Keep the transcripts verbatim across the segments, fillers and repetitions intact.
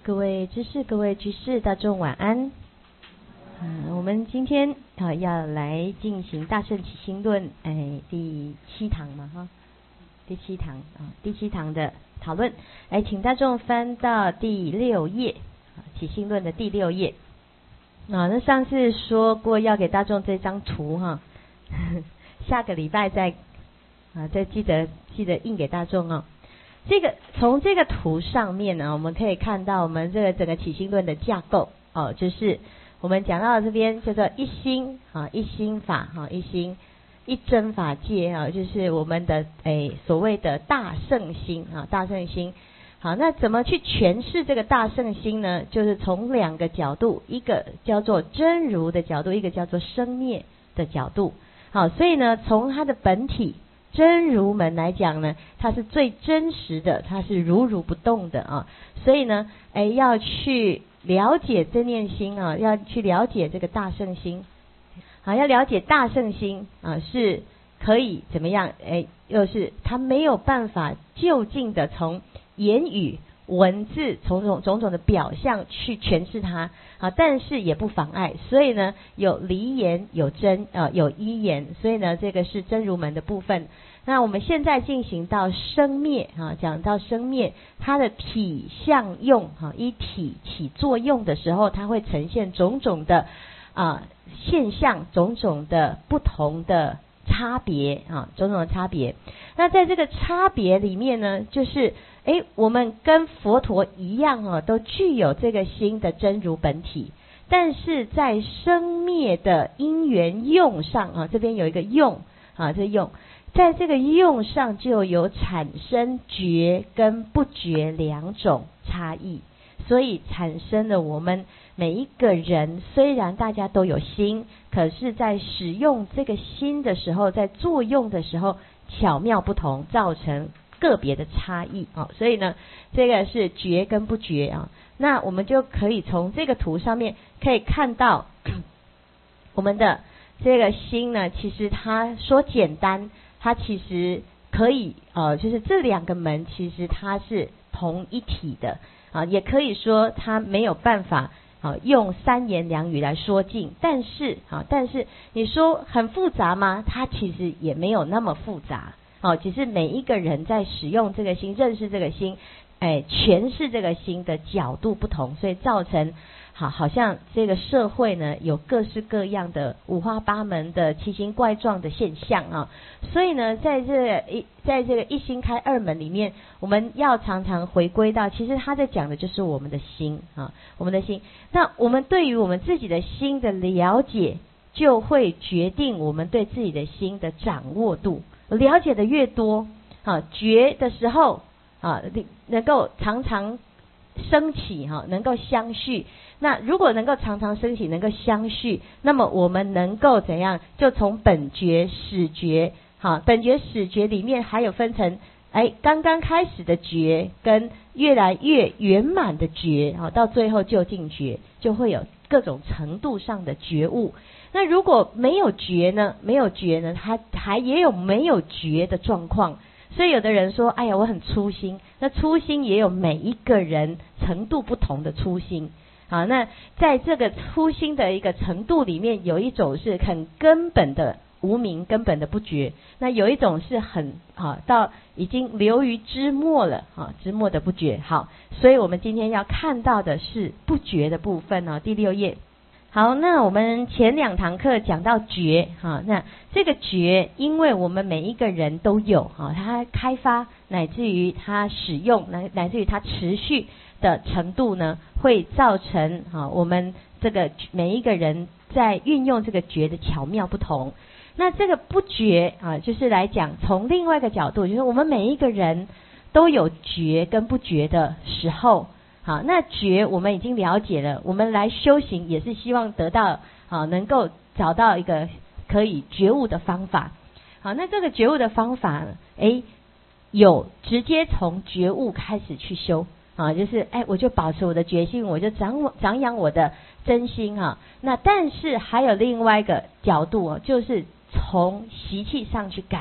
各位知识，各位居士，大众晚安。嗯，我们今天啊要来进行《大乘起心论》哎第七堂嘛哈，第七堂啊第七堂的讨论。来，请大众翻到第六页，起心论的第六页。啊，那上次说过要给大众这张图哈，下个礼拜再啊再记得记得印给大众哦。这个从这个图上面呢，我们可以看到我们这个整个起心论的架构哦，就是我们讲到这边叫做一心啊，一心法哈，一心一真法界啊，就是我们的诶所谓的大圣心啊，大圣心。好，那怎么去诠释这个大圣心呢？就是从两个角度，一个叫做真如的角度，一个叫做生灭的角度。好，所以呢，从它的本体真如门来讲呢，它是最真实的，它是如如不动的啊。所以呢，哎，要去了解真念心啊，要去了解这个大圣心，好，要了解大圣心啊，是可以怎么样？哎，又是它没有办法就近的从言语、文字、种种种种的表象去诠释它啊，但是也不妨碍。所以呢，有离言，有真啊，有依言。所以呢，这个是真如门的部分。那我们现在进行到生灭啊，讲到生灭，它的体相用啊，依体起作用的时候，它会呈现种种的啊现象，种种的不同的差别啊，种种的差别。那在这个差别里面呢，就是诶，我们跟佛陀一样哦，都具有这个心的真如本体，但是在生灭的因缘用上啊，这边有一个用啊，这用，在这个用上就有产生觉跟不觉两种差异，所以产生了我们每一个人虽然大家都有心，可是在使用这个心的时候，在作用的时候巧妙不同，造成个别的差异啊，所以呢，这个是觉跟不觉啊。那我们就可以从这个图上面可以看到，我们的这个心呢，其实它说简单，它其实可以呃，就是这两个门其实它是同一体的啊，也可以说它没有办法啊用三言两语来说尽，但是啊，但是你说很复杂吗？它其实也没有那么复杂。哦，只是每一个人在使用这个心、认识这个心、哎诠释这个心的角度不同，所以造成好好像这个社会呢有各式各样的五花八门的奇形怪状的现象啊。所以呢，在这一在这个一心开二门里面，我们要常常回归到，其实他在讲的就是我们的心啊，我们的心。那我们对于我们自己的心的了解，就会决定我们对自己的心的掌握度。了解的越多啊，觉的时候啊，能够常常升起哈，能够相续。那如果能够常常升起，能够相续，那么我们能够怎样？就从本觉、始觉，哈，本觉、始觉里面还有分成，哎，刚刚开始的觉跟越来越圆满的觉，啊，到最后究竟觉，就会有各种程度上的觉悟。那如果没有觉呢？没有觉呢？他还也有没有觉的状况。所以有的人说：“哎呀，我很粗心。”那粗心也有每一个人程度不同的粗心。好，那在这个粗心的一个程度里面，有一种是很根本的无明，根本的不觉；那有一种是很啊，到已经流于枝末了啊，枝末的不觉。好，所以我们今天要看到的是不觉的部分哦，第六页。好，那我们前两堂课讲到觉哈，那这个觉，因为我们每一个人都有哈，它开发乃至于它使用，乃乃至于它持续的程度呢，会造成哈我们这个每一个人在运用这个觉的巧妙不同。那这个不觉啊，就是来讲从另外一个角度，就是我们每一个人都有觉跟不觉的时候。好，那觉我们已经了解了，我们来修行也是希望得到啊，能够找到一个可以觉悟的方法。好，那这个觉悟的方法，哎，有直接从觉悟开始去修啊，就是哎，我就保持我的决心，我就长长养我的真心啊。那但是还有另外一个角度哦，就是从习气上去改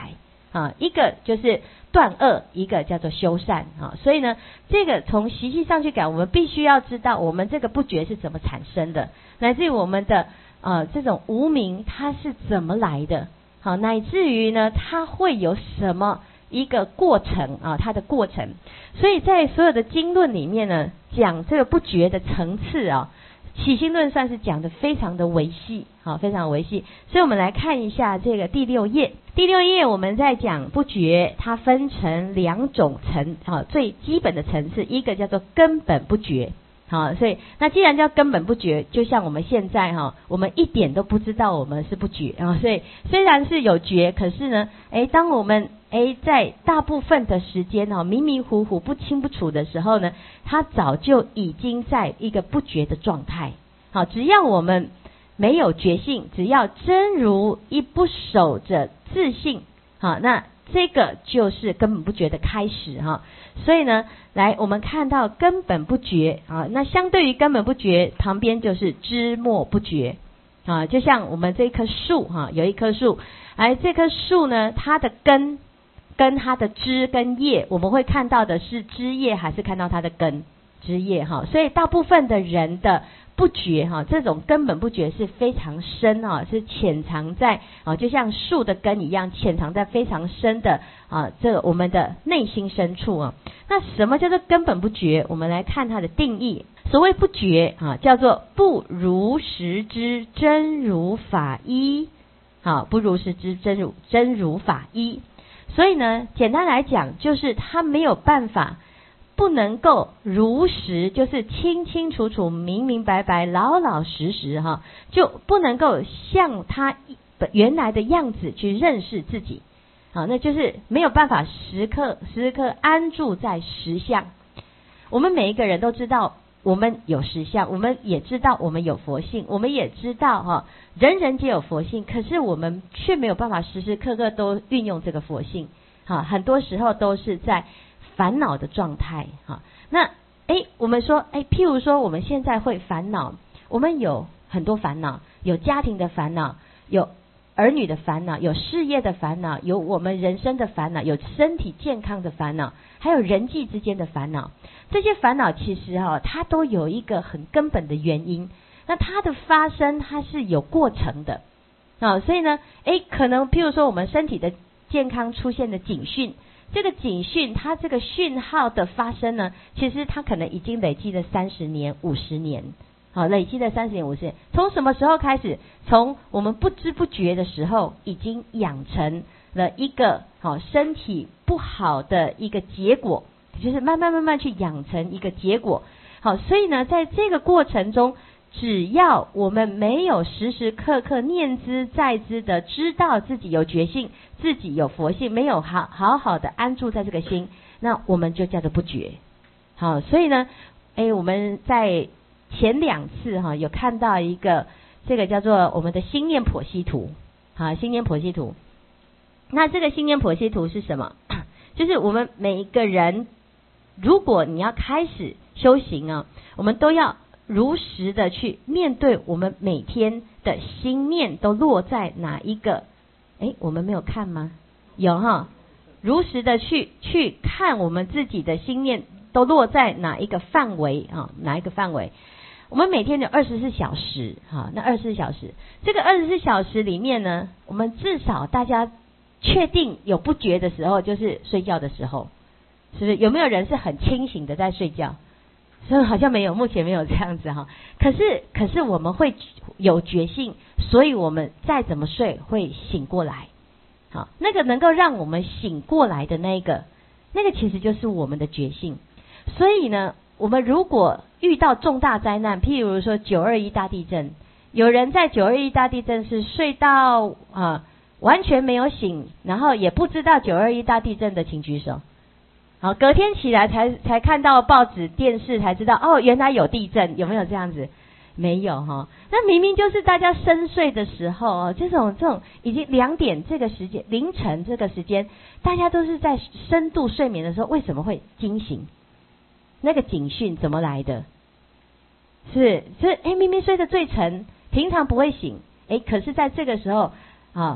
啊，一个就是断恶，一个叫做修善啊。所以呢，这个从习气上去改，我们必须要知道我们这个不觉是怎么产生的，乃至于我们的呃这种无明它是怎么来的，好，乃至于呢它会有什么一个过程啊，它的过程。所以在所有的经论里面呢，讲这个不觉的层次啊，起心论算是讲的非常的维细，好，非常维细。所以我们来看一下这个第六页。第六页我们在讲不觉，它分成两种层，好，最基本的层次，一个叫做根本不觉。好，所以那既然叫根本不觉，就像我们现在哈，我们一点都不知道我们是不觉啊。所以虽然是有觉，可是呢，哎，当我们哎在大部分的时间哈迷迷糊糊不清不楚的时候呢，它早就已经在一个不觉的状态。好，只要我们没有觉性，只要真如一不守着自性，好，那这个就是根本不觉的开始哈。所以呢，来我们看到根本不觉啊，那相对于根本不觉，旁边就是枝末不觉啊。就像我们这棵树哈，有一棵树，而这棵树呢，它的根跟它的枝跟叶，我们会看到的是枝叶，还是看到它的根？枝叶哈。所以大部分的人的不觉哈，这种根本不觉是非常深啊，是潜藏在啊，就像树的根一样，潜藏在非常深的啊，这个我们的内心深处啊。那什么叫做根本不觉？我们来看它的定义。所谓不觉啊，叫做不如实之真如法依。好，不如实之真如真如法依。所以呢，简单来讲，就是他没有办法。不能够如实，就是清清楚楚、明明白白、老老实实哈，就不能够像他原来的样子去认识自己，好，那就是没有办法时刻时刻安住在实相。我们每一个人都知道我们有实相，我们也知道我们有佛性，我们也知道哈，人人皆有佛性，可是我们却没有办法时时刻刻都运用这个佛性，哈，很多时候都是在烦恼的状态哈。那诶我们说诶譬如说我们现在会烦恼，我们有很多烦恼，有家庭的烦恼，有儿女的烦恼，有事业的烦恼，有我们人生的烦恼，有身体健康的烦恼，还有人际之间的烦恼。这些烦恼其实哈，它都有一个很根本的原因，那它的发生它是有过程的啊。所以呢诶可能譬如说我们身体的健康出现的警讯，这个警讯它这个讯号的发生呢，其实它可能已经累积了三十年五十年，好，累积了三十年五十年。从什么时候开始？从我们不知不觉的时候，已经养成了一个好身体不好的一个结果，就是慢慢慢慢去养成一个结果。好，所以呢在这个过程中，只要我们没有时时刻刻念兹在兹的知道自己有觉性，自己有佛性，没有好好好的安住在这个心，那我们就叫做不觉。好，所以呢诶我们在前两次哈有看到一个这个叫做我们的心念剖析图，好，心念剖析图。那这个心念剖析图是什么？就是我们每一个人，如果你要开始修行啊，我们都要如实的去面对我们每天的心念都落在哪一个？诶我们没有看吗？有哈，如实的去去看我们自己的心念都落在哪一个范围啊？哪一个范围？我们每天有二十四小时哈，那二十四小时，这个二十四小时里面呢，我们至少大家确定有不觉的时候，就是睡觉的时候，是不是？有没有人是很清醒的在睡觉？所以好像没有，目前没有这样子哈。可是可是我们会有觉性，所以我们再怎么睡会醒过来。好，那个能够让我们醒过来的那个，那个其实就是我们的觉性。所以呢，我们如果遇到重大灾难，譬如说九二一大地震，有人在九二一大地震是睡到啊完全没有醒，然后也不知道九二一大地震的，请举手。好，隔天起来才才看到报纸电视才知道，哦，原来有地震，有没有这样子？没有哈。那明明就是大家深睡的时候哦，这种这种已经两点这个时间，凌晨这个时间，大家都是在深度睡眠的时候，为什么会惊醒？那个警讯怎么来的？是是哎，明明睡得最沉，平常不会醒，哎，可是在这个时候啊，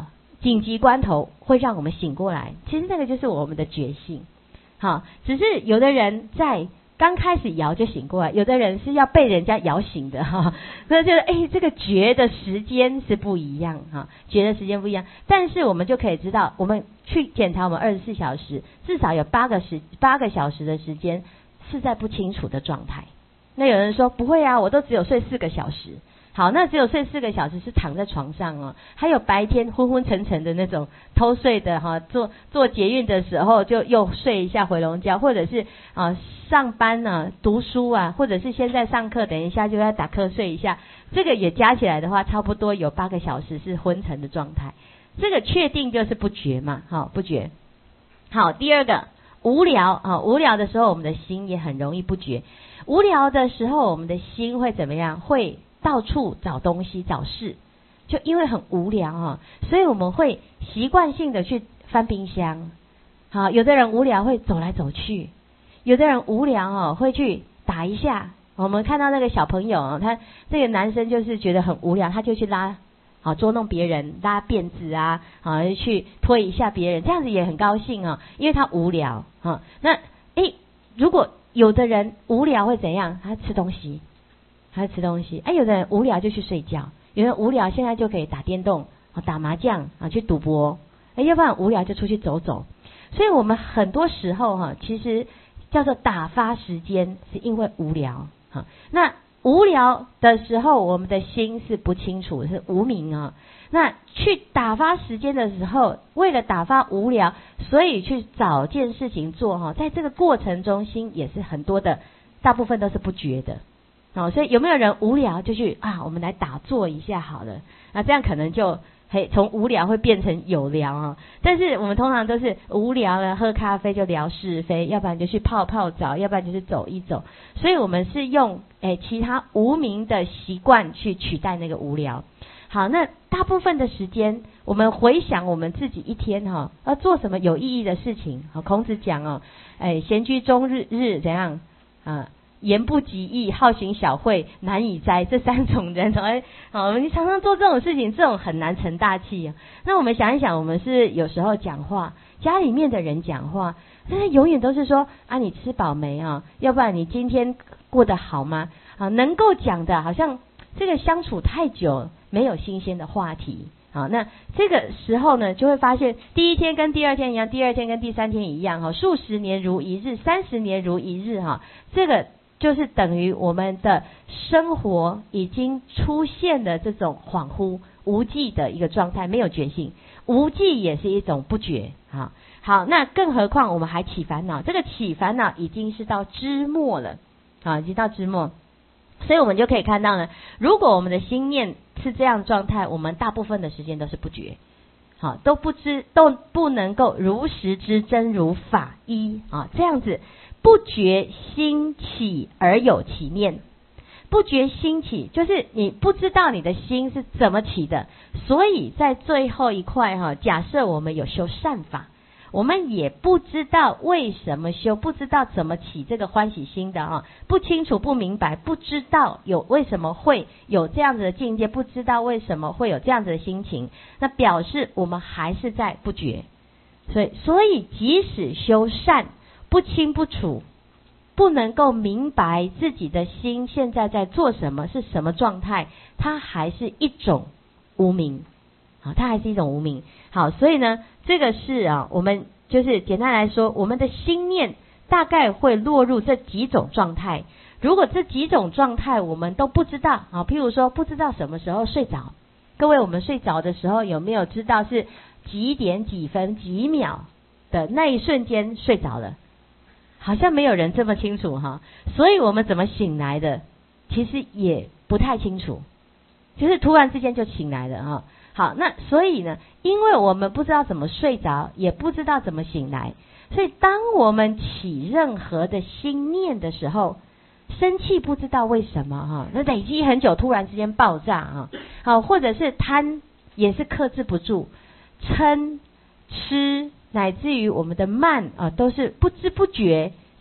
紧急关头会让我们醒过来，其实那个就是我们的觉性。好，只是有的人在刚开始摇就醒过来，有的人是要被人家摇醒的哈，所以觉得哎，这个觉的时间是不一样哈，觉的时间不一样。但是我们就可以知道，我们去检查我们二十四小时，至少有八个时八个小时的时间是在不清楚的状态。那有人说不会啊，我都只有睡四个小时。好，那只有睡四个小时是躺在床上哦，还有白天昏昏沉沉的那种偷睡的哈，坐坐捷运的时候就又睡一下回笼觉，或者是啊上班呢、啊、读书啊，或者是现在上课，等一下就要打瞌睡一下，这个也加起来的话，差不多有八个小时是昏沉的状态。这个确定就是不觉嘛，好不觉。好，第二个无聊啊，无聊的时候我们的心也很容易不觉。无聊的时候我们的心会怎么样？会到处找东西找事，就因为很无聊啊，所以我们会习惯性的去翻冰箱。好，有的人无聊会走来走去，有的人无聊哦会去打一下。我们看到那个小朋友啊，他这个男生就是觉得很无聊，他就去拉好捉弄别人，拉辫子啊，好去推一下别人，这样子也很高兴啊，因为他无聊啊。那诶，如果有的人无聊会怎样？他吃东西。还吃东西，哎，有的人无聊就去睡觉，有人无聊现在就可以打电动、打麻将啊，去赌博，哎，要不然无聊就出去走走。所以我们很多时候哈，其实叫做打发时间，是因为无聊哈。那无聊的时候，我们的心是不清楚，是无明啊。那去打发时间的时候，为了打发无聊，所以去找件事情做哈，在这个过程中，心也是很多的，大部分都是不觉的。哦，所以有没有人无聊就去啊？我们来打坐一下好了，那这样可能就嘿从无聊会变成有聊啊。但是我们通常都是无聊了，喝咖啡就聊是非，要不然就去泡泡澡，要不然就是走一走。所以我们是用诶其他无名的习惯去取代那个无聊。好，那大部分的时间，我们回想我们自己一天哈、哦，要做什么有意义的事情。好，孔子讲哦，诶闲居终日日怎样啊？言不及义，好行小惠，难以哉。这三种人，哎，好，我们常常做这种事情，这种很难成大器啊。那我们想一想，我们是有时候讲话，家里面的人讲话，但是永远都是说啊，你吃饱没啊？要不然你今天过得好吗？啊，能够讲的，好像这个相处太久，没有新鲜的话题。好，那这个时候呢，就会发现第一天跟第二天一样，第二天跟第三天一样哈，数十年如一日，三十年如一日哈，这个。就是等于我们的生活已经出现了这种恍惚无记的一个状态，没有觉性，无记也是一种不觉啊。好，那更何况我们还起烦恼，这个起烦恼已经是到知末了啊，已经到知末，所以我们就可以看到呢，如果我们的心念是这样状态，我们大部分的时间都是不觉。好，都不知都不能够如实知真如法依啊，这样子。不觉心起而有其念，不觉心起就是你不知道你的心是怎么起的，所以在最后一块哈，假设我们有修善法，我们也不知道为什么修，不知道怎么起这个欢喜心的哈，不清楚不明白，不知道有为什么会有这样子的境界，不知道为什么会有这样子的心情，那表示我们还是在不觉，所以所以即使修善。不清不楚，不能够明白自己的心现在在做什么，是什么状态，它还是一种无明，好，它还是一种无明。好，所以呢，这个是啊，我们就是简单来说，我们的心念大概会落入这几种状态。如果这几种状态我们都不知道啊，譬如说不知道什么时候睡着，各位我们睡着的时候有没有知道是几点几分几秒的那一瞬间睡着了？好像没有人这么清楚哈，所以我们怎么醒来的，其实也不太清楚，就是突然之间就醒来了哈。好，那所以呢，因为我们不知道怎么睡着，也不知道怎么醒来，所以当我们起任何的心念的时候，生气不知道为什么哈，那累积很久，突然之间爆炸啊，好，或者是贪也是克制不住，嗔、痴。乃至于我们的慢啊，都是不知不觉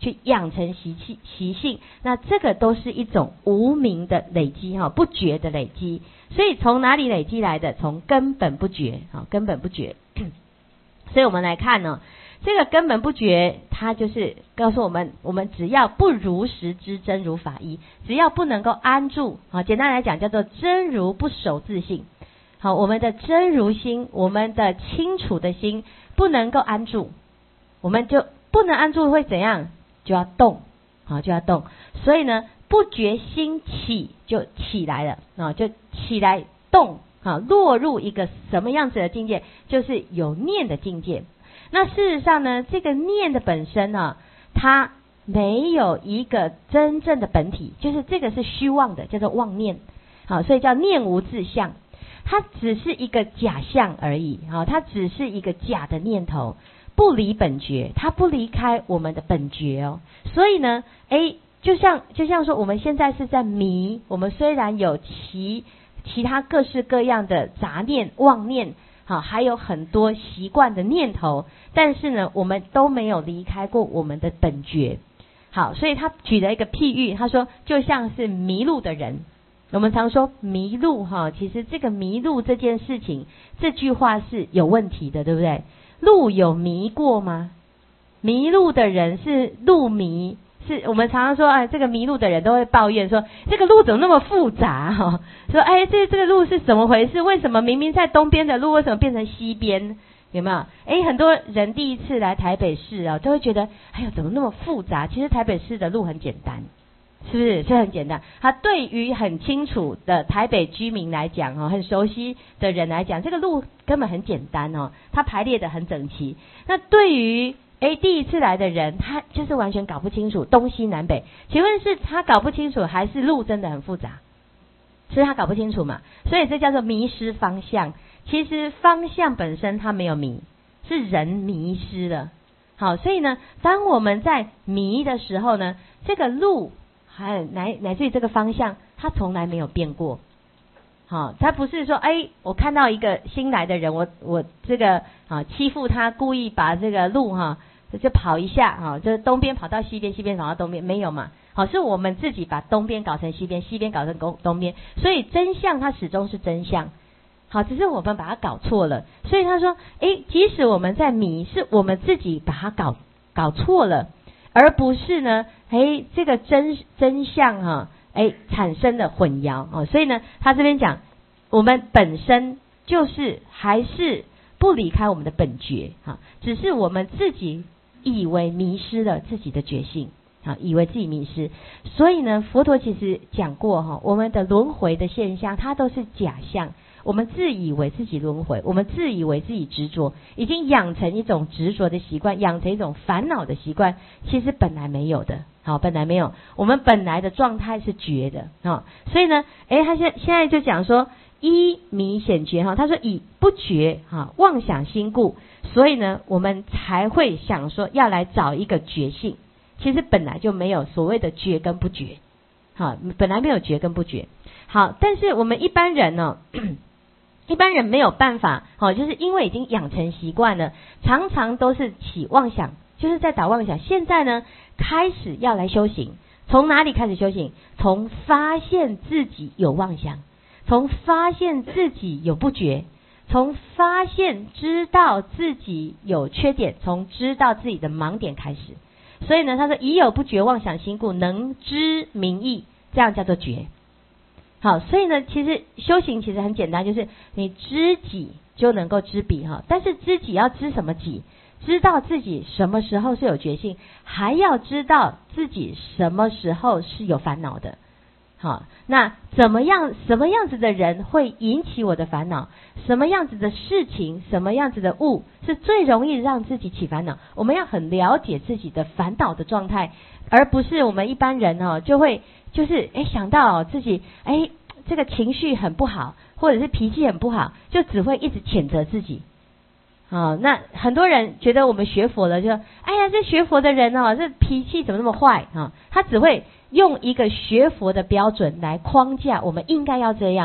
去养成习气习性，那这个都是一种无明的累积哈，不觉的累积。所以从哪里累积来的？从根本不觉，好，根本不觉。所以我们来看呢，这个根本不觉，它就是告诉我们，我们只要不如实知真如法依，只要不能够安住，好，简单来讲叫做真如不守自性。好，我们的真如心，我们的清楚的心不能够安住，我们就不能安住会怎样？就要动，好，就要动。所以呢，不觉心起就起来了啊，就起来动啊，落入一个什么样子的境界？就是有念的境界。那事实上呢，这个念的本身呢，它没有一个真正的本体，就是这个是虚妄的，叫做妄念。好，所以叫念无自相，它只是一个假象而已。好，它只是一个假的念头，不离本觉，它不离开我们的本觉哦。所以呢，诶，就像就像说，我们现在是在迷，我们虽然有其其他各式各样的杂念、妄念，好，还有很多习惯的念头，但是呢，我们都没有离开过我们的本觉。好，所以他举了一个譬喻，他说就像是迷路的人。我们常说迷路哈，其实这个迷路这件事情，这句话是有问题的，对不对？路有迷过吗？迷路的人是路迷，是我们常常说，哎，这个迷路的人都会抱怨说，这个路怎么那么复杂哈？说，哎，这这个路是怎么回事？为什么明明在东边的路，为什么变成西边？有没有？哎，很多人第一次来台北市啊，都会觉得，哎呦，怎么那么复杂？其实台北市的路很简单。是不是？是很简单。它对于很清楚的台北居民来讲哦，很熟悉的人来讲，这个路根本很简单哦，它排列得很整齐。那对于诶第一次来的人，他就是完全搞不清楚东西南北。请问是他搞不清楚，还是路真的很复杂？是他搞不清楚嘛？所以这叫做迷失方向。其实方向本身它没有迷，是人迷失了。好，所以呢，当我们在迷的时候呢，这个路还乃乃至于这个方向，它从来没有变过。好，他不是说，哎，我看到一个新来的人，我我这个啊欺负他，故意把这个路哈就跑一下啊，就是东边跑到西边，西边跑到东边，没有嘛？好，是我们自己把东边搞成西边，西边搞成东东边，所以真相它始终是真相。好，只是我们把它搞错了。所以他说，哎，即使我们在迷，是我们自己把它搞搞错了。而不是呢，哎，这个真真相哈、啊，哎，产生了混淆哦。所以呢，他这边讲，我们本身就是还是不离开我们的本觉哈，只是我们自己以为迷失了自己的觉性啊，以为自己迷失。所以呢，佛陀其实讲过哈，我们的轮回的现象，它都是假象。我们自以为自己轮回，我们自以为自己执着，已经养成一种执着的习惯，养成一种烦恼的习惯，其实本来没有的。好，本来没有，我们本来的状态是觉的啊。所以呢，诶，他现现在就讲说依迷显觉哈，他说以不觉哈妄想心故，所以呢，我们才会想说要来找一个觉性。其实本来就没有所谓的觉跟不觉，好，本来没有觉跟不觉。好，但是我们一般人呢、哦。一般人没有办法，哦，就是因为已经养成习惯了，常常都是起妄想，就是在打妄想。现在呢，开始要来修行，从哪里开始修行？从发现自己有妄想，从发现自己有不觉，从发现知道自己有缺点，从知道自己的盲点开始。所以呢，他说已有不觉妄想心故，能知明意，这样叫做觉。好，所以呢，其实修行其实很简单，就是你知己就能够知彼哈。但是知己要知什么己？知道自己什么时候是有觉性，还要知道自己什么时候是有烦恼的。好，那怎么样？什么样子的人会引起我的烦恼？什么样子的事情？什么样子的物是最容易让自己起烦恼？我们要很了解自己的烦恼的状态，而不是我们一般人哦就会。就是哎想到、哦、自己哎这个情绪很不好，或者是脾气很不好，就只会一直谴责自己。哦，那很多人觉得我们学佛了就，哎呀这学佛的人哦，这脾气怎么那么坏啊、哦？他只会用一个学佛的标准来框架我们应该要这样，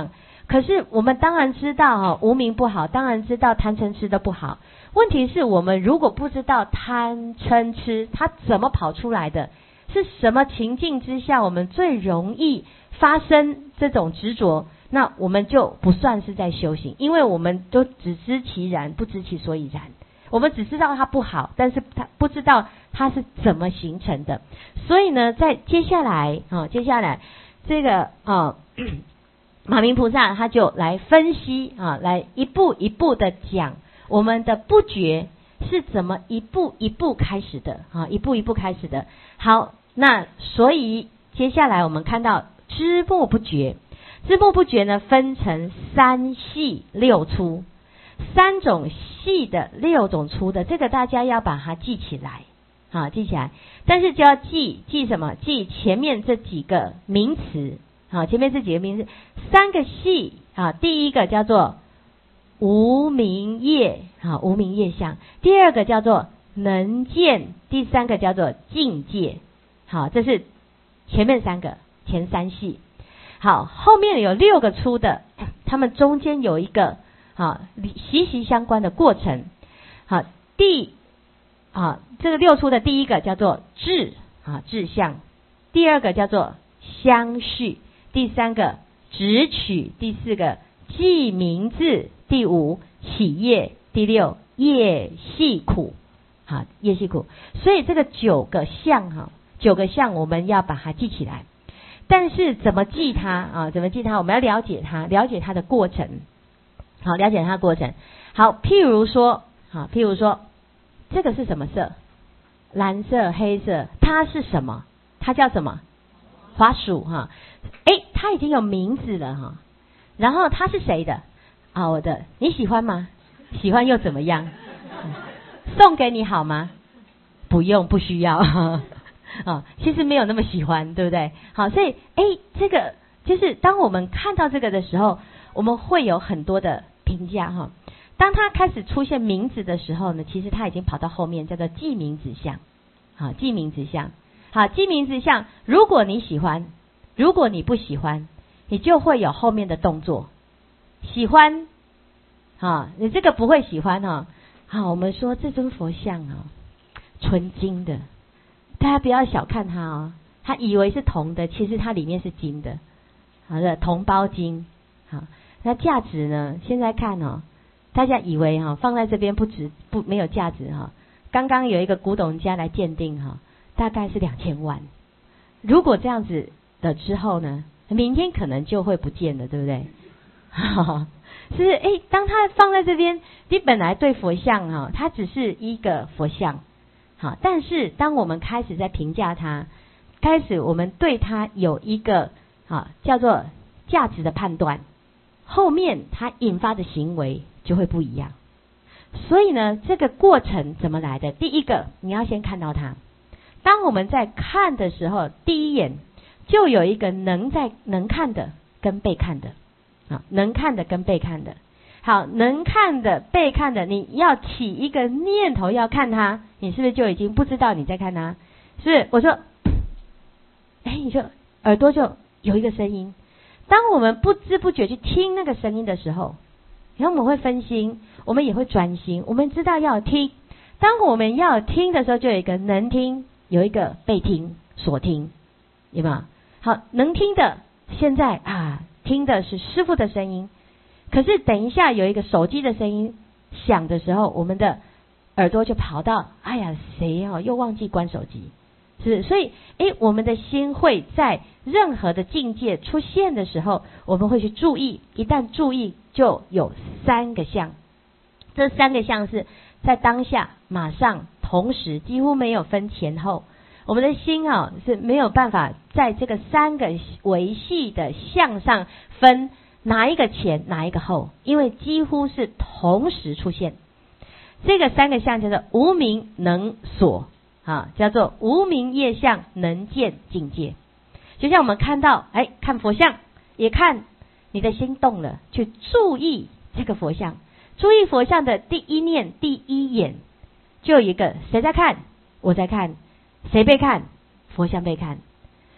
可是我们当然知道哈，无明不好，当然知道贪嗔痴的不好。问题是我们如果不知道贪嗔痴它怎么跑出来的，是什么情境之下我们最容易发生这种执着，那我们就不算是在修行，因为我们都只知其然，不知其所以然。我们只知道它不好，但是它不知道它是怎么形成的。所以呢，在接下来啊，接下来这个啊，马明菩萨他就来分析啊，来一步一步的讲我们的不觉是怎么一步一步开始的啊，一步一步开始的。好，那所以接下来我们看到知末不觉，知末不觉呢分成三细六粗，三种细的，六种粗的，这个大家要把它记起来啊，记起来。但是就要记记什么？记前面这几个名词啊，前面这几个名词，三个细啊，第一个叫做无明业啊，无明业相；第二个叫做能见；第三个叫做境界。好，这是前面三个，前三细。好，后面有六个粗的，它们中间有一个好息息相关的过程。好，第啊这个六粗的第一个叫做志啊志向，第二个叫做相续，第三个直取，第四个记名字，第五起业，第六业系苦。好，业系苦。所以这个九个相哈，九个相我们要把它记起来。但是怎么记它啊？怎么记它？我们要了解它，了解它的过程。好，了解它的过程。好，譬如说，好，譬如说，这个是什么色？蓝色、黑色，它是什么？它叫什么？滑鼠哈。诶，它已经有名字了哈。然后它是谁的？啊，我的。你喜欢吗？喜欢又怎么样？送给你好吗？不用，不需要。啊，其实没有那么喜欢，对不对？好，所以哎，这个就是当我们看到这个的时候，我们会有很多的评价哈。当它开始出现名字的时候呢，其实它已经跑到后面，叫做记名字相。好，记名字相。好，记名字相，如果你喜欢，如果你不喜欢，你就会有后面的动作。喜欢，啊，你这个不会喜欢哈。好，我们说这尊佛像啊，纯金的。大家不要小看它哦，他以为是铜的，其实它里面是金的，好的，铜包金。好，那价值呢？现在看哦，大家以为哈、哦、放在这边不值不没有价值哈、哦。刚刚有一个古董家来鉴定哈、哦，大概是两千万。如果这样子的之后呢，明天可能就会不见了，对不对？是诶，当它放在这边，你本来对佛像哈、哦，它只是一个佛像。好，但是当我们开始在评价它，开始我们对它有一个啊叫做价值的判断，后面它引发的行为就会不一样。所以呢，这个过程怎么来的？第一个，你要先看到它。当我们在看的时候，第一眼就有一个能在能看的跟被看的啊，能看的跟被看的。好，能看的、被看的，你要起一个念头要看它，你是不是就已经不知道你在看它？是不是？我说，哎，你说耳朵就有一个声音。当我们不知不觉去听那个声音的时候，然后我们会分心，我们也会专心，我们知道要听。当我们要听的时候，就有一个能听，有一个被听、所听，有没有？好，能听的，现在啊，听的是师父的声音。可是等一下有一个手机的声音响的时候，我们的耳朵就跑到，哎呀，谁哦又忘记关手机，是，所以诶，我们的心会在任何的境界出现的时候，我们会去注意，一旦注意就有三个相，这三个相是在当下马上同时，几乎没有分前后。我们的心啊是没有办法在这个三个维系的相上分哪一个前哪一个后，因为几乎是同时出现。这个三个相叫做无明能所啊，叫做无明业相能见境界。就像我们看到，哎，看佛像，也看你的心动了，去注意这个佛像，注意佛像的第一念、第一眼，就有一个谁在看？我在看。谁被看？佛像被看。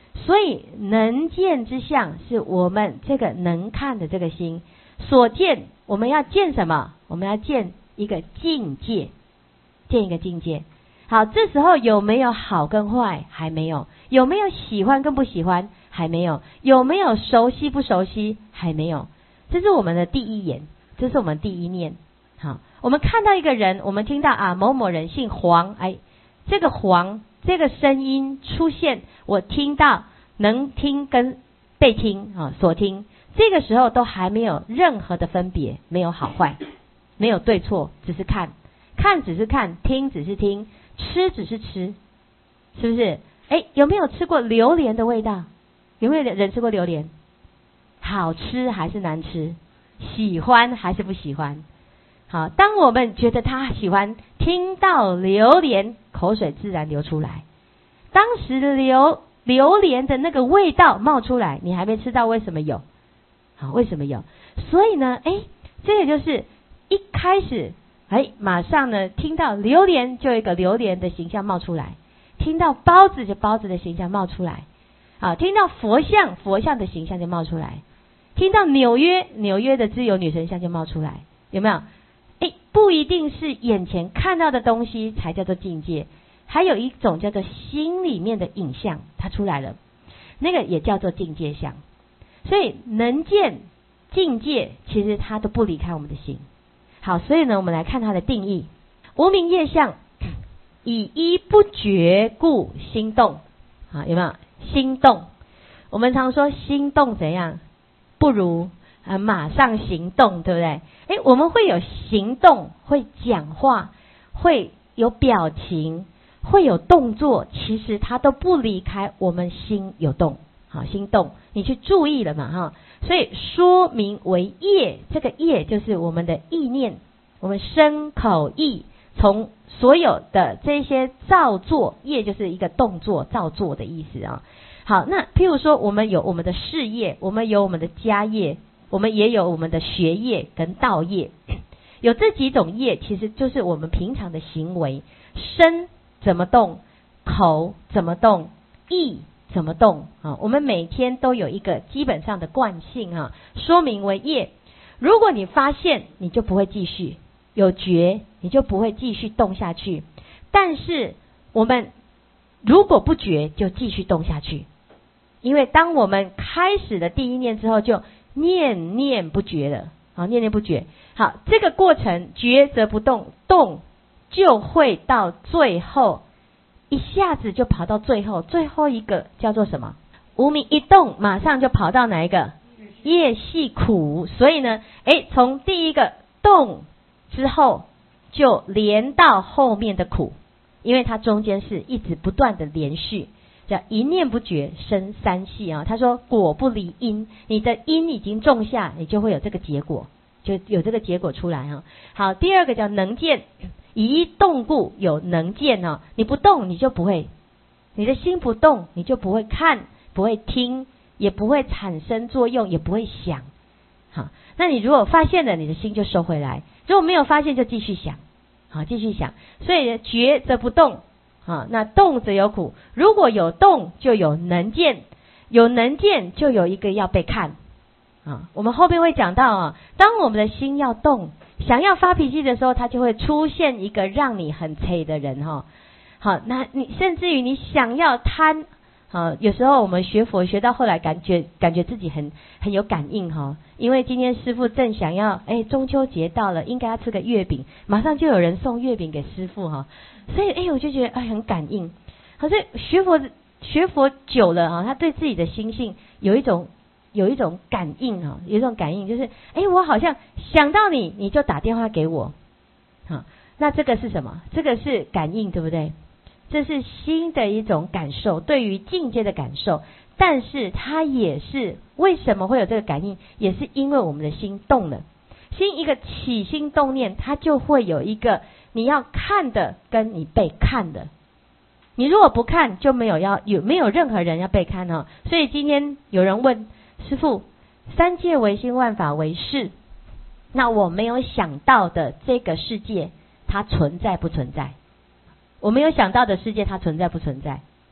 所以能见之相是我们这个能看的这个心所见。我们要见什么？我们要见一个境界，见一个境界。好，这时候有没有好跟坏？还没有。有没有喜欢跟不喜欢？还没有。有没有熟悉不熟悉？还没有。这是我们的第一眼，这是我们第一念。好，我们看到一个人，我们听到啊某某人姓黄，哎，这个黄这个声音出现，我听到能听跟被听啊所听，这个时候都还没有任何的分别，没有好坏，没有对错，只是看，看只是看，听只是听，吃只是吃，是不是？哎，有没有吃过榴莲的味道？有没有人吃过榴莲？好吃还是难吃？喜欢还是不喜欢？好，当我们觉得他喜欢，听到榴莲，口水自然流出来。当时榴榴莲的那个味道冒出来，你还没吃到，为什么有？好，为什么有？所以呢，哎，这个就是一开始，哎，马上呢听到榴莲，就有一个榴莲的形象冒出来；听到包子，就包子的形象冒出来；啊，听到佛像，佛像的形象就冒出来；听到纽约，纽约的自由女神像就冒出来，有没有？哎，不一定是眼前看到的东西才叫做境界，还有一种叫做心里面的影像，它出来了，那个也叫做境界相。所以能见境界，其实它都不离开我们的心。好，所以呢，我们来看它的定义：无明业相，以一不觉故心动。好，有没有？心动，我们常说心动怎样？不如啊，马上行动，对不对？诶，我们会有行动，会讲话，会有表情，会有动作，其实它都不离开我们心有动。好，心动，你去注意了嘛？哈，所以说明为业，这个业就是我们的意念，我们身口意，从所有的这些造作，业就是一个动作造作的意思啊。好，那譬如说，我们有我们的事业，我们有我们的家业，我们也有我们的学业跟道业，有这几种业，其实就是我们平常的行为，身怎么动，口怎么动，意怎么动啊？我们每天都有一个基本上的惯性啊，说明为业。如果你发现，你就不会继续有觉，你就不会继续动下去。但是我们如果不觉，就继续动下去。因为当我们开始了第一念之后，就念念不绝了啊，念念不绝。好，这个过程觉则不动，动就会到最后，一下子就跑到最后，最后一个叫做什么？无明一动，马上就跑到哪一个？业系苦。所以呢，诶，从第一个动之后，就连到后面的苦，因为它中间是一直不断的连续。叫一念不绝生三系啊，他说果不离因，你的因已经种下，你就会有这个结果，就有这个结果出来啊。好，第二个叫能见，以一动故有能见啊，你不动你就不会，你的心不动你就不会看，不会听，也不会产生作用，也不会想。好，那你如果发现了，你的心就收回来；如果没有发现，就继续想，好，继续想。所以觉则不动。啊，那动则有苦，如果有动就有能见，有能见就有一个要被看啊。我们后面会讲到啊，当我们的心要动，想要发脾气的时候，它就会出现一个让你很催的人哈。好，那你甚至于你想要贪，啊，有时候我们学佛学到后来，感觉感觉自己很很有感应哈。因为今天师父正想要，哎，中秋节到了，应该要吃个月饼，马上就有人送月饼给师父哈。所以，哎，我就觉得哎很感应。可是学佛学佛久了啊，他对自己的心性有一种有一种感应啊，有一种感应，就是哎，我好像想到你，你就打电话给我，好，那这个是什么？这个是感应，对不对？这是心的一种感受，对于境界的感受。但是它也是为什么会有这个感应，也是因为我们的心动了。心一个起心动念，它就会有一个你要看的跟你被看的。你如果不看，就没有要有没有任何人要被看哦。所以今天有人问师父，三界唯心，万法唯识，那我没有想到的这个世界，它存在不存在？我没有想到的世界，它存在不存在？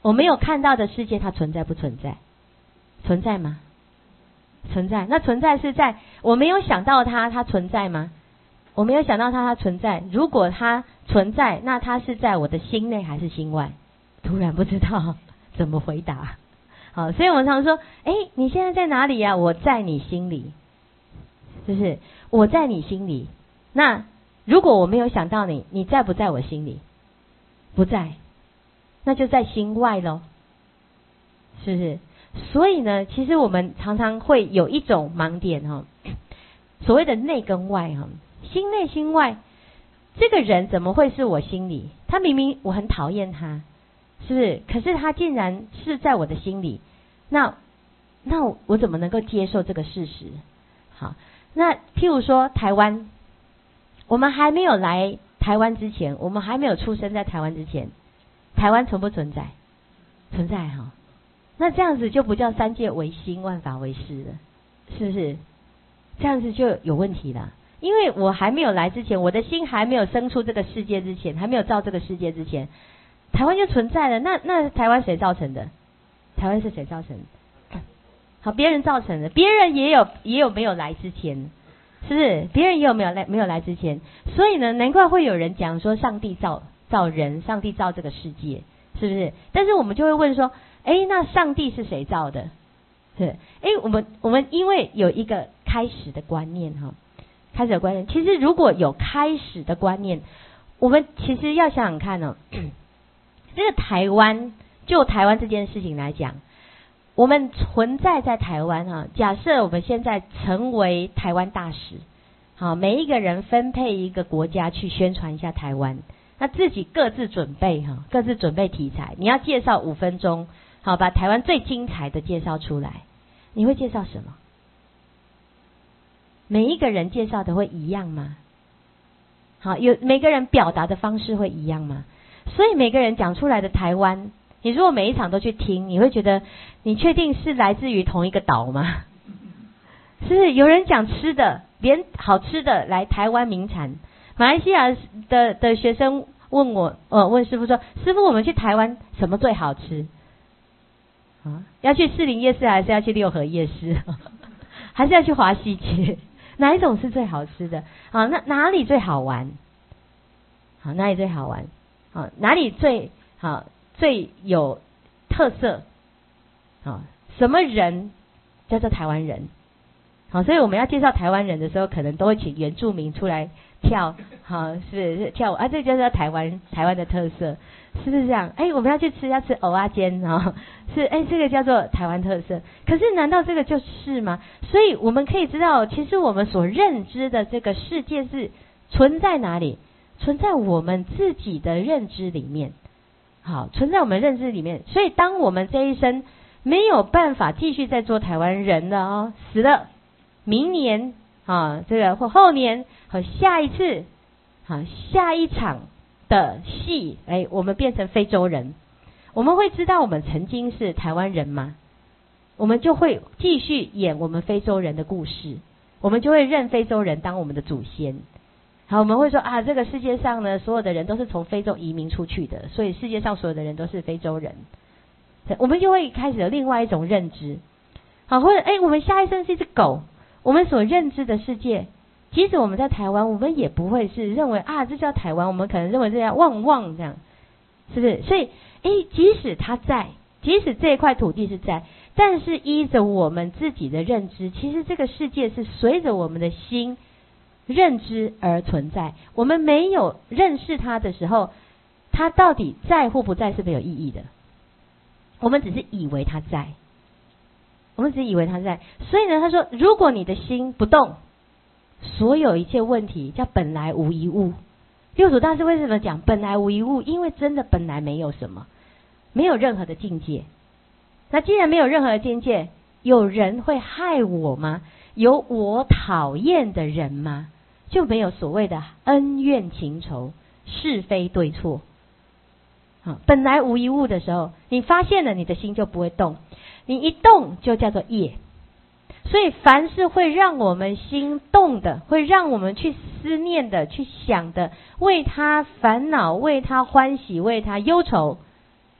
我没有看到的世界，它存在不存在？存在吗？存在。那存在是在我没有想到它，它存在吗？我没有想到它，它存在。如果它存在，那它是在我的心内还是心外？突然不知道怎么回答。好，所以我们常说，哎，你现在在哪里呀、啊？我在你心里，是不是？我在你心里。那如果我没有想到你，你在不在我心里？不在，那就在心外咯，是不是？所以呢，其实我们常常会有一种盲点哈，所谓的内跟外哈，心内心外，这个人怎么会是我心里？他明明我很讨厌他，是不是？可是他竟然是在我的心里，那那我怎么能够接受这个事实？好，那譬如说台湾，我们还没有来台湾之前，我们还没有出生在台湾之前，台湾存不存在？存在哈。那这样子就不叫三界唯心，万法唯识了，是不是？这样子就有问题了。因为我还没有来之前，我的心还没有生出这个世界之前，还没有造这个世界之前，台湾就存在了。那那台湾谁造成的？台湾是谁造成的？好，别人造成的，别人也有也有没有来之前，是不是？别人也有没有来没有来之前，所以呢，难怪会有人讲说上帝造造人，上帝造这个世界，是不是？但是我们就会问说，哎，那上帝是谁造的？是，哎，我们我们因为有一个开始的观念哈，开始的观念，其实如果有开始的观念，我们其实要想想看哦，这个台湾，就台湾这件事情来讲，我们存在在台湾哈，假设我们现在成为台湾大使，好，每一个人分配一个国家去宣传一下台湾，那自己各自准备哈，各自准备题材，你要介绍五分钟。好，把台湾最精彩的介绍出来。你会介绍什么？每一个人介绍的会一样吗？好，有每个人表达的方式会一样吗？所以每个人讲出来的台湾，你如果每一场都去听，你会觉得你确定是来自于同一个岛吗？是不是有人讲吃的，连好吃的来台湾名产。马来西亚的的学生问我，呃，问师父说，师父，我们去台湾什么最好吃？啊，要去士林夜市还是要去六合夜市？还是要去华西街？哪一种是最好吃的？啊，那哪里最好玩？好，哪里最好玩？好，哪里最好最有特色？好，什么人叫做台湾人？好，所以我们要介绍台湾人的时候，可能都会请原住民出来跳，好，是是跳舞啊，这就是台湾台湾的特色。是不是这样？哎，我们要去吃，要吃蚵仔煎啊，是哎，这个叫做台湾特色。可是难道这个就是吗？所以我们可以知道，其实我们所认知的这个世界是存在哪里？存在我们自己的认知里面。好，存在我们认知里面。所以当我们这一生没有办法继续再做台湾人了哦，死了，明年啊，这个或后年和下一次，好，下一场的戏，哎，我们变成非洲人，我们会知道我们曾经是台湾人吗？我们就会继续演我们非洲人的故事，我们就会认非洲人当我们的祖先。好，我们会说啊，这个世界上呢，所有的人都是从非洲移民出去的，所以世界上所有的人都是非洲人。我们就会开始有另外一种认知。好，或者哎，我们下一生是一只狗，我们所认知的世界。即使我们在台湾，我们也不会是认为啊，这叫台湾，我们可能认为这叫旺旺这样，是不是？所以，诶，即使它在，即使这一块土地是在，但是依着我们自己的认知，其实这个世界是随着我们的心认知而存在。我们没有认识它的时候，它到底在或不在是没有意义的。我们只是以为它在，我们只是以为它在。所以呢，他说，如果你的心不动，所有一切问题叫本来无一物。六祖大师为什么讲本来无一物？因为真的本来没有什么，没有任何的境界。那既然没有任何的境界，有人会害我吗？有我讨厌的人吗？就没有所谓的恩怨情仇、是非对错。啊，本来无一物的时候，你发现了，你的心就不会动。你一动就叫做业。所以凡是会让我们心动的，会让我们去思念的，去想的，为他烦恼，为他欢喜，为他忧愁，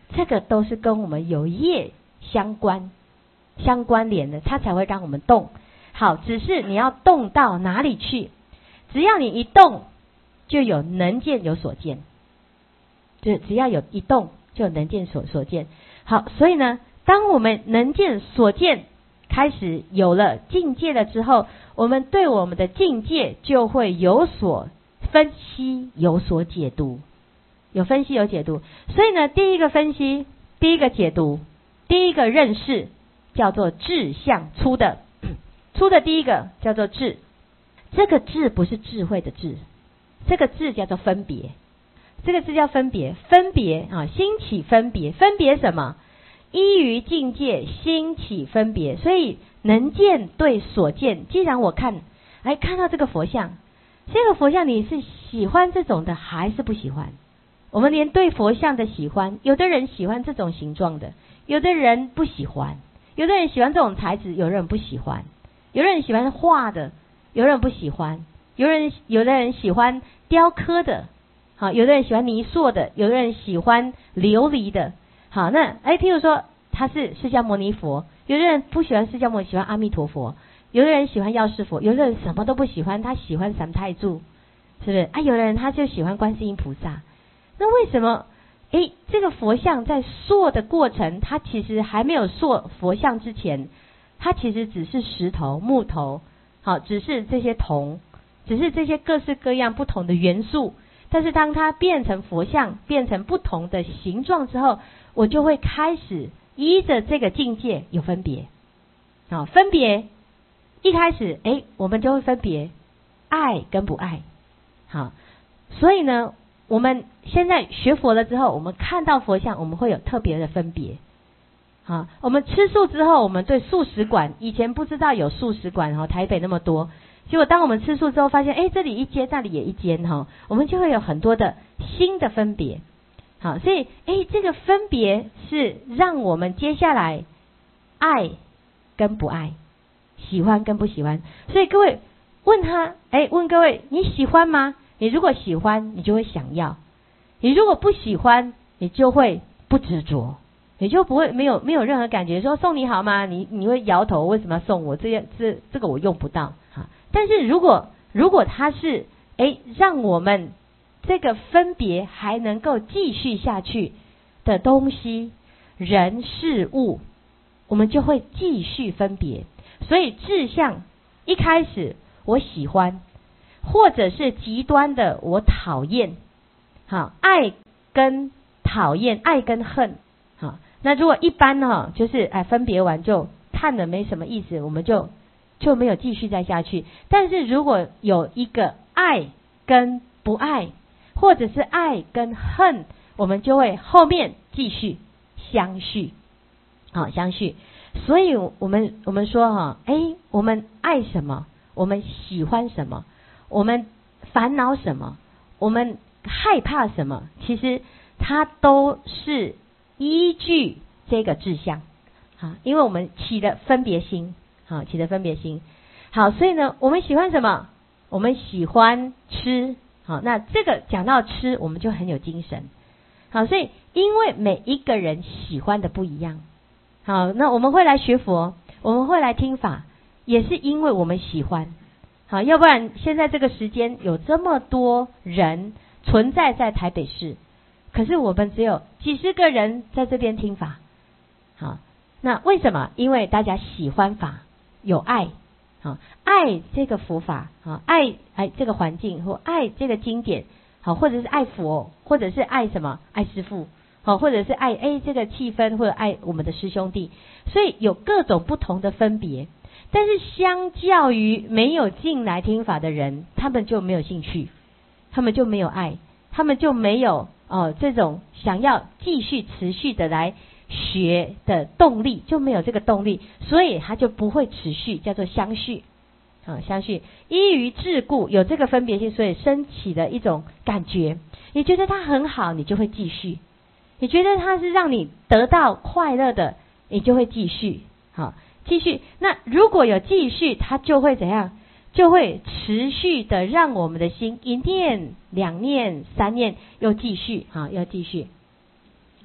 这个都是跟我们有业相关、相关联的，它才会让我们动。好，只是你要动到哪里去？只要你一动，就有能见有所见，就只要有一动，就有能见所所见。好，所以呢，当我们能见所见开始有了境界了之后，我们对我们的境界就会有所分析，有所解读，有分析有解读。所以呢，第一个分析，第一个解读，第一个认识，叫做智相，粗的粗的第一个叫做智。这个智不是智慧的智，这个智叫做分别。这个字叫分别，分别啊，兴起分别，分别什么？依于境界兴起分别。所以能见对所见，既然我看，哎，看到这个佛像，这个佛像你是喜欢这种的还是不喜欢？我们连对佛像的喜欢，有的人喜欢这种形状的，有的人不喜欢，有的人喜欢这种材质，有的人不喜欢，有的人喜欢画的，有的人不喜欢，有人有的人喜欢雕刻的。好，有的人喜欢泥塑的，有的人喜欢琉璃的。好，那哎，譬如说他是释迦牟尼佛，有的人不喜欢释迦牟尼，喜欢阿弥陀佛；有的人喜欢药师佛，有的人什么都不喜欢，他喜欢三太柱，是不是？啊，有的人他就喜欢观世音菩萨。那为什么？哎，这个佛像在塑的过程，它其实还没有塑佛像之前，它其实只是石头、木头，好，只是这些铜，只是这些各式各样不同的元素。但是当它变成佛像，变成不同的形状之后，我就会开始依着这个境界有分别。好，分别一开始，哎，我们就会分别爱跟不爱。好，所以呢，我们现在学佛了之后，我们看到佛像，我们会有特别的分别。好，我们吃素之后，我们对素食馆，以前不知道有素食馆，然后台北那么多。结果当我们吃素之后发现，哎，这里一间，那里也一间哈，我们就会有很多的新的分别。好，所以哎，这个分别是让我们接下来爱跟不爱，喜欢跟不喜欢。所以各位问他，哎，问各位，你喜欢吗？你如果喜欢，你就会想要；你如果不喜欢，你就会不执着，你就不会没有没有任何感觉。说送你好吗？你你会摇头，为什么要送我？这样这这个我用不到。但是如果如果它是哎让我们这个分别还能够继续下去的东西，人事物，我们就会继续分别。所以志向一开始我喜欢，或者是极端的我讨厌。好，爱跟讨厌，爱跟恨。好，那如果一般哈，就是哎分别完就看了没什么意思，我们就就没有继续再下去。但是如果有一个爱跟不爱，或者是爱跟恨，我们就会后面继续相续。好，相续。所以我们我们说哈，哎，我们爱什么？我们喜欢什么？我们烦恼什么？我们害怕什么？其实它都是依据这个志向。好，因为我们起了分别心。好，起的分别心。好，所以呢，我们喜欢什么？我们喜欢吃。好，那这个讲到吃，我们就很有精神。好，所以因为每一个人喜欢的不一样。好，那我们会来学佛，我们会来听法，也是因为我们喜欢。好，要不然现在这个时间有这么多人存在在台北市，可是我们只有几十个人在这边听法。好，那为什么？因为大家喜欢法。有爱，好，爱这个佛法，好，爱爱这个环境，或爱这个经典，好，或者是爱佛，或者是爱什么？爱师父，好，或者是爱哎这个气氛，或者爱我们的师兄弟，所以有各种不同的分别。但是相较于没有进来听法的人，他们就没有兴趣，他们就没有爱，他们就没有哦这种想要继续持续的来学的动力，就没有这个动力，所以它就不会持续，叫做相续。啊，相续依于桎梏，有这个分别性，所以升起的一种感觉，你觉得它很好，你就会继续；你觉得它是让你得到快乐的，你就会继续。好，继续。那如果有继续，它就会怎样？就会持续的让我们的心一念、两念、三念又继续，好，又继续。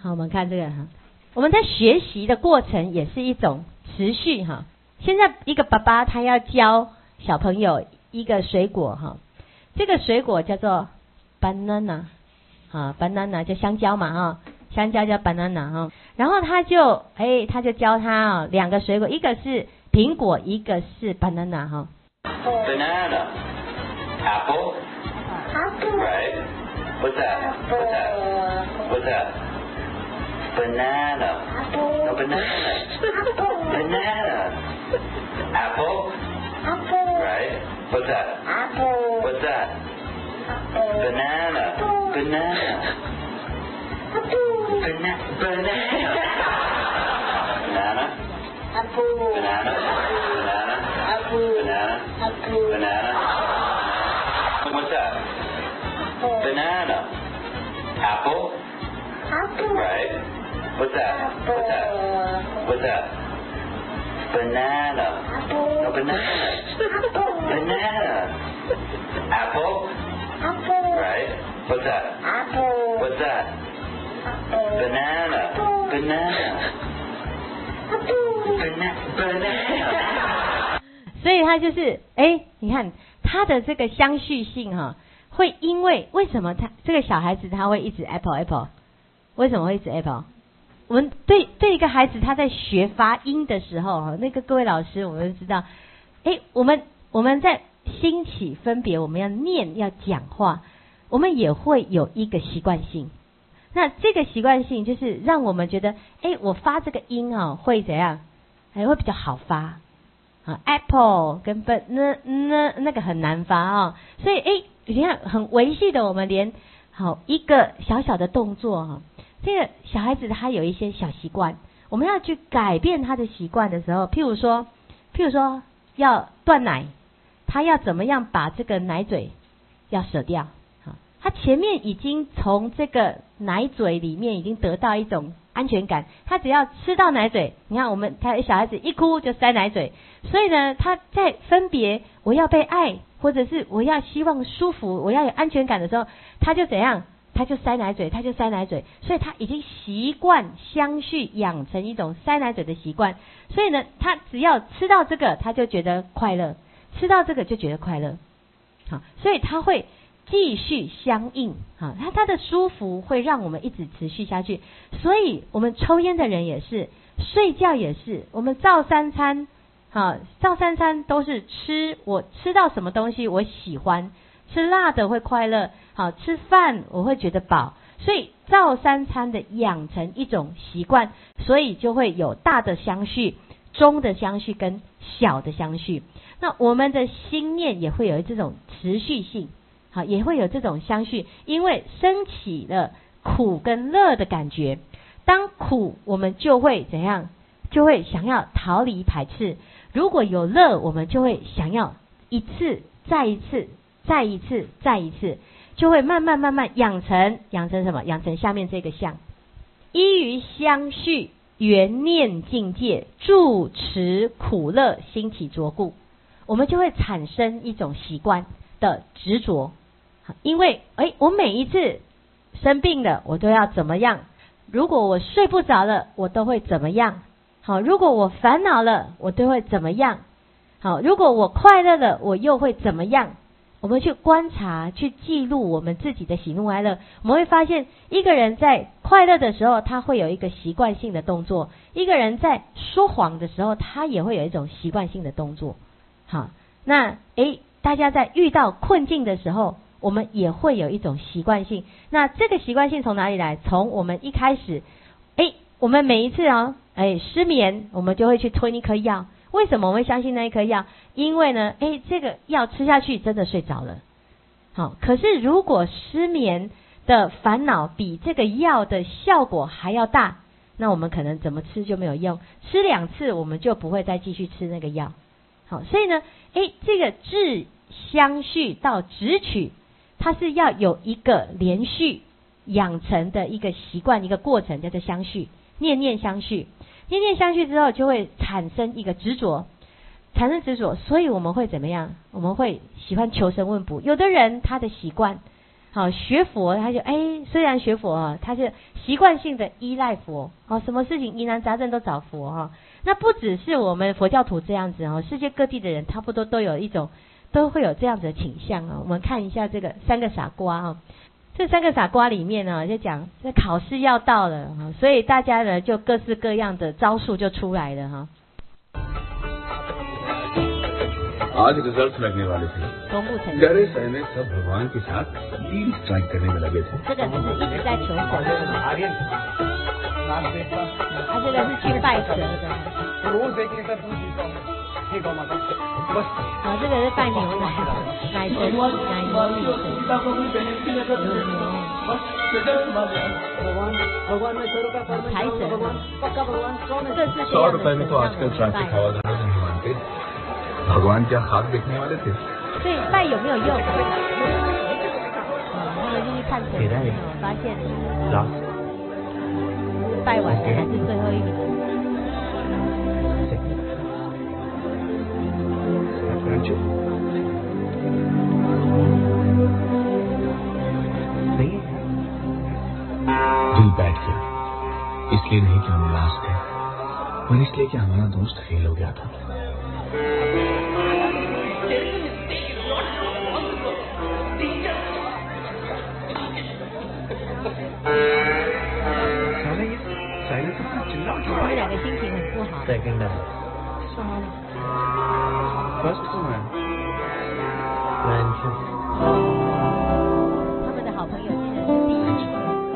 好，我们看这个哈，我们在学习的过程也是一种持续哈。现在一个爸爸他要教小朋友一个水果哈，这个水果叫做 banana 啊 banana 就香蕉嘛哈，香蕉叫 banana 哈，然后他就哎他就教他啊两个水果，一个是苹果，一个是 banana 哈。 Banana, apple, right? What's that? What's that? What's that? Banana. No, banana. Banana. Apple, right? What's that? What's that? Banana. Banana. Banana. Banana. Banana. Banana. Banana. Banana. Banana. What's that? Banana. Apple. Right. What's that? What's that? What's that? Banana. No, banana. Banana. Apple. Right. What's that? What's that? Banana. Banana. Banana. Banana. 所以他就是哎，你看他的这个相续性哈，会因为为什么他这个小孩子他会一直 apple apple？ 为什么会一直 apple？ 我们对对一个孩子他在学发音的时候哈，那个各位老师我们知道，哎，我们我们在兴起分别，我们要念要讲话，我们也会有一个习惯性。那这个习惯性就是让我们觉得，哎，我发这个音啊会怎样？哎，会比较好发。啊 ，apple 跟 b 那那那个很难发啊、哦，所以哎，你看很维系的，我们连好一个小小的动作哈、哦，这个小孩子他有一些小习惯，我们要去改变他的习惯的时候，譬如说，譬如说要断奶，他要怎么样把这个奶嘴要舍掉？好，他前面已经从这个奶嘴里面已经得到一种安全感，他只要吃到奶嘴，你看我们他小孩子一哭就塞奶嘴，所以呢他在分别我要被爱或者是我要希望舒服我要有安全感的时候，他就怎样，他就塞奶嘴，他就塞奶嘴，所以他已经习惯相续养成一种塞奶嘴的习惯，所以呢他只要吃到这个他就觉得快乐，吃到这个就觉得快乐，好，所以他会继续相应，好，他他的舒服会让我们一直持续下去。所以我们抽烟的人也是，睡觉也是，我们照三餐，好，照三餐都是吃，我吃到什么东西我喜欢，吃辣的会快乐，好，吃饭我会觉得饱，所以照三餐的养成一种习惯，所以就会有大的相续、中的相续跟小的相续。那我们的心念也会有这种持续性。好，也会有这种相续，因为升起了苦跟乐的感觉。当苦，我们就会怎样？就会想要逃离排斥。如果有乐，我们就会想要一次再一次，再一次再一次，就会慢慢慢慢养成，养成什么？养成下面这个相。依于相续，缘念境界，住持苦乐兴起着故，我们就会产生一种习惯的执着。因为哎，我每一次生病了，我都要怎么样？如果我睡不着了，我都会怎么样？好，如果我烦恼了，我都会怎么样？好，如果我快乐了，我又会怎么样？我们去观察，去记录我们自己的喜怒哀乐，我们会发现，一个人在快乐的时候，他会有一个习惯性的动作；一个人在说谎的时候，他也会有一种习惯性的动作。好，那哎，大家在遇到困境的时候，我们也会有一种习惯性。那这个习惯性从哪里来？从我们一开始，哎，我们每一次哦，哎，失眠，我们就会去吞一颗药。为什么我们会相信那一颗药？因为呢，哎，这个药吃下去真的睡着了。好，可是如果失眠的烦恼比这个药的效果还要大，那我们可能怎么吃就没有用，吃两次我们就不会再继续吃那个药。好，所以呢，哎，这个治相续到直取，它是要有一个连续养成的一个习惯，一个过程，叫做相续，念念相续，念念相续之后，就会产生一个执着，产生执着，所以我们会怎么样？我们会喜欢求神问卜。有的人他的习惯， 好学佛，他就哎，虽然学佛啊，他就习惯性的依赖佛，哦，什么事情疑难杂症都找佛哈。那不只是我们佛教徒这样子哦，世界各地的人差不多都有一种，都会有这样子的倾向啊。我们看一下这个三个傻瓜啊，这三个傻瓜里面呢，就讲这考试要到了哈，所以大家呢就各式各样的招数就出来了哈。 आज रिजल्ट लगने वाले थे। गहरे सहमे सब भगवान के साथ तीर स्ट्राइक करने में लगे थे। 这个是一直在求神的，他这个是去拜蛇的。रोज एक लीटर दूध पीता हूँ, हे गौ माता, बस。啊，这个是拜牛奶的，奶神、奶牛女神。财神， सौ रुपए में तो आजकल ट्रैफिक हवादारों से नहीं मानते। भगवान क्या खाक देखने वाले थे। 所以拜有没有用？他们进去看神，发现拜完了还是最后一个。 दिल बैठ गया, इसलिए नहीं कि हम लास्ट थे, पर इसलिए कि हमारा दोस्त फेल हो गया था। 他们两个心情很不好。 Second time. First one. Friendship. 他们的好朋友竟然是第一名。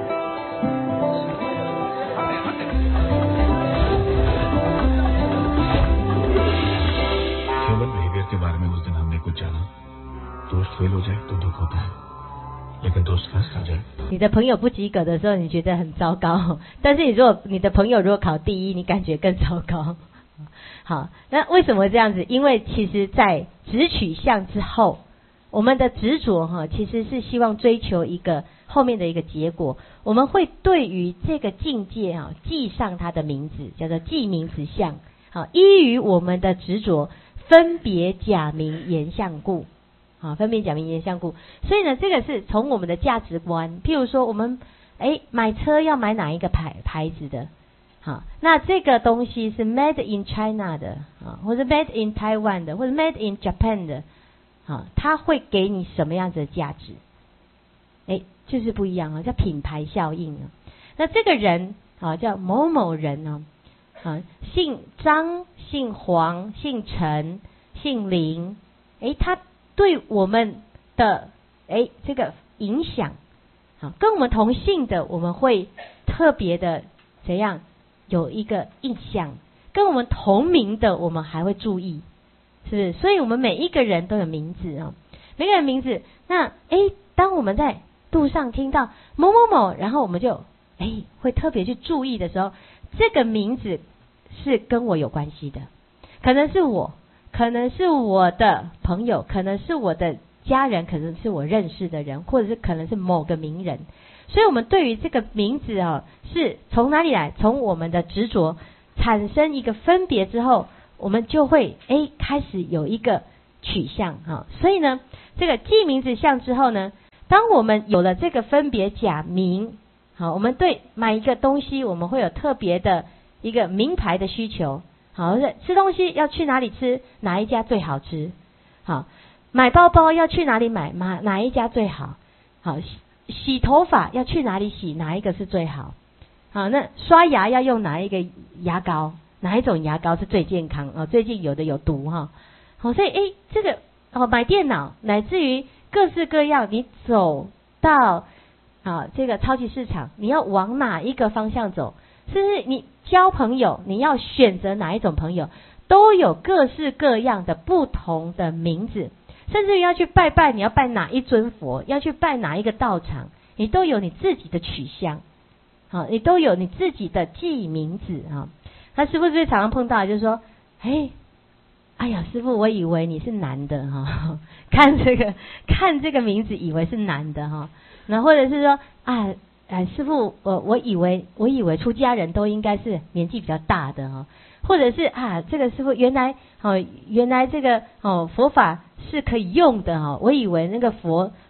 Human behavior के बारे में उस दिन हमने कुछ जाना। दोस्त फेल हो जाए तो दुख होता है, लेकिन दोस्त फर्स्ट आ जाए。 你的朋友不及格的时候，你觉得很糟糕，但是你如果你的朋友如果考第一，你感觉更糟糕。好，那为什么这样子？因为其实在直取向之后，我们的执着哈，其实是希望追求一个后面的一个结果。我们会对于这个境界啊，记上它的名字，叫做记名词相。好，依于我们的执着，分别假名言相故。啊，分别假名言相故，所以呢，这个是从我们的价值观，譬如说我们哎买车要买哪一个牌牌子的，好，那这个东西是 made in China 的啊，或者 made in Taiwan 的，或者 made in Japan 的，好，它会给你什么样子的价值？哎，就是不一样啊，叫品牌效应啊。那这个人啊叫某某人啊，啊，姓张、姓黄、姓陈、姓林，哎，他对我们的哎这个影响，好，跟我们同姓的我们会特别的怎样有一个印象，跟我们同名的我们还会注意，是不是？所以我们每一个人都有名字啊，每个人名字。那哎，当我们在路上听到某某某，然后我们就哎会特别去注意的时候，这个名字是跟我有关系的，可能是我。可能是我的朋友，可能是我的家人，可能是我认识的人，或者是可能是某个名人。所以我们对于这个名字啊，是从哪里来？从我们的执着产生一个分别之后，我们就会哎开始有一个取向啊。所以呢，这个记名字相之后呢，当我们有了这个分别假名，好，我们对买一个东西，我们会有特别的一个名牌的需求。好，吃东西要去哪里吃？哪一家最好吃？好，买包包要去哪里买？哪哪一家最好？好，洗洗头发要去哪里洗？哪一个是最好？好，那刷牙要用哪一个牙膏？哪一种牙膏是最健康？哦，最近有的有毒哈。好，所以诶，这个哦，买电脑乃至于各式各样，你走到啊这个超级市场，你要往哪一个方向走？甚至你交朋友，你要选择哪一种朋友，都有各式各样的不同的名字。甚至于要去拜拜，你要拜哪一尊佛，要去拜哪一个道场，你都有你自己的取向，好，你都有你自己的记名字啊。那师父是不是常常碰到，就是说，哎，哎呀，师父，我以为你是男的哈，看这个看这个名字以为是男的哈，那或者是说啊。哎，师父，我我以为我以为出家人都应该是年纪比较大的哈，或者是啊，这个师父原来哦，原来这个哦佛法是可以用的哈，我以为那个佛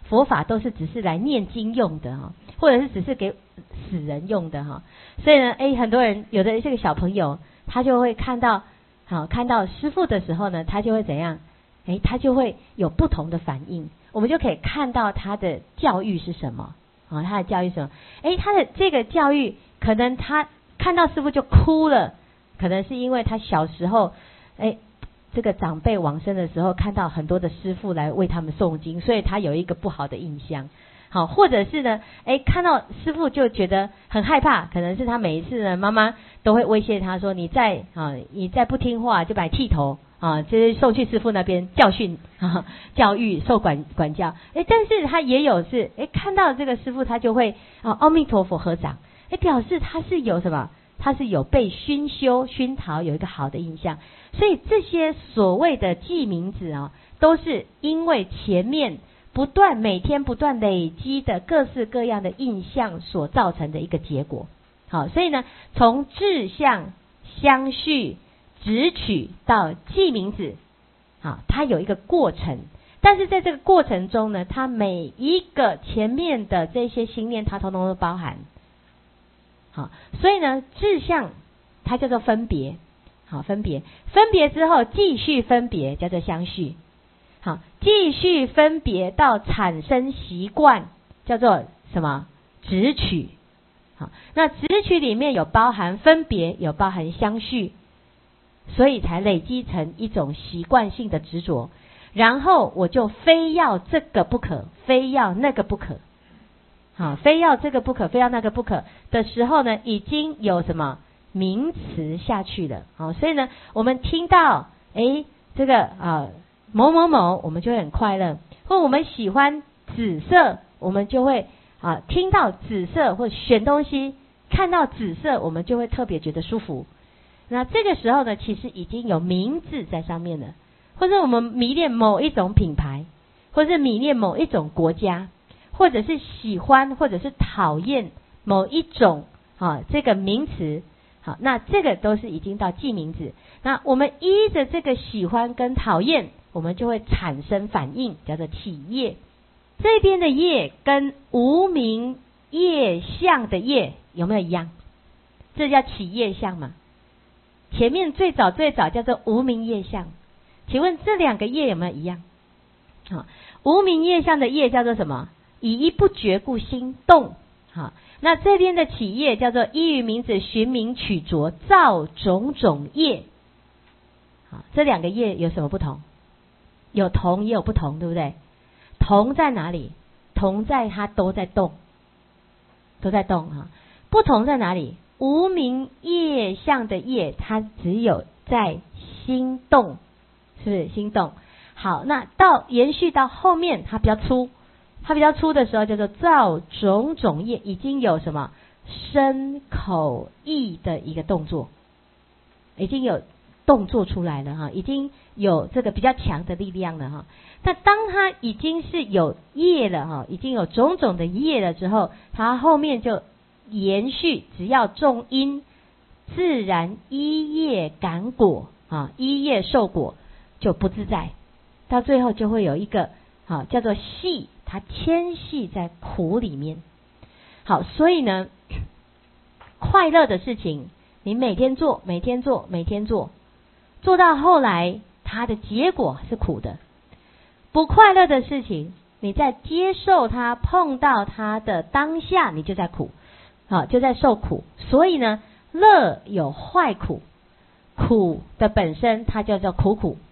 佛法都是只是来念经用的哈，或者是只是给死人用的哈。所以呢，哎，很多人有的这个小朋友，他就会看到，好看到师父的时候呢，他就会怎样？哎，他就会有不同的反应。我们就可以看到他的教育是什么啊？他的教育是什么？哎，他的这个教育，可能他看到师父就哭了，可能是因为他小时候，哎。这个长辈往生的时候，看到很多的师父来为他们诵经，所以他有一个不好的印象。好，或者是呢，哎，看到师父就觉得很害怕，可能是他每一次呢，妈妈都会威胁他说：“你再啊，你再不听话，就把你剃头啊，就是送去师父那边教训啊，教育受管管教。”哎，但是他也有是，哎，看到这个师父，他就会啊，阿弥陀佛合掌，哎，表示他是有什么？他是有被熏修熏陶，有一个好的印象。所以这些所谓的记名字啊，都是因为前面不断每天不断累积的各式各样的印象所造成的一个结果。好，所以呢，从志向、相续、直取到记名字，好，它有一个过程。但是在这个过程中呢，它每一个前面的这些心念，它统统都包含。好，所以呢，志向它叫做分别，好，分别，分别之后继续分别，叫做相续，好，继续分别到产生习惯，叫做什么？直取，好，那直取里面有包含分别，有包含相续，所以才累积成一种习惯性的执着，然后我就非要这个不可，非要那个不可。好，非要这个不可，非要那个不可的时候呢，已经有什么名词下去了。好，所以呢，我们听到诶这个啊某某某，我们就会很快乐；或我们喜欢紫色，我们就会啊听到紫色或选东西，看到紫色，我们就会特别觉得舒服。那这个时候呢，其实已经有名字在上面了，或者我们迷恋某一种品牌，或者是迷恋某一种国家。或者是喜欢，或者是讨厌某一种啊这个名词，好，那这个都是已经到记名字。那我们依着这个喜欢跟讨厌，我们就会产生反应，叫做起业。这边的业跟无名业相的业有没有一样？这叫起业相嘛？前面最早最早叫做无名业相，请问这两个业有没有一样？好，无名业相的业叫做什么？以一不觉故心动，好，那这边的起业叫做依于名字寻名取着造种种业，好，这两个业有什么不同？有同也有不同，对不对？同在哪里？同在它都在动，都在动哈。不同在哪里？无名业相的业，它只有在心动，是不是心动？好，那到延续到后面，它比较粗。它比较粗的时候叫做造种种业，已经有什么身口意的一个动作，已经有动作出来了哈，已经有这个比较强的力量了哈。那当它已经是有业了哈，已经有种种的业了之后，它后面就延续，只要种因，自然依业感果啊，依业受果就不自在，到最后就会有一个啊叫做系。它牵系在苦里面。好，所以呢，快乐的事情，你每天做，每天做，每天做，做到后来，它的结果是苦的。不快乐的事情，你在接受它、碰到它的当下，你就在苦，好，就在受苦。所以呢，乐有坏苦，苦的本身它叫做苦苦。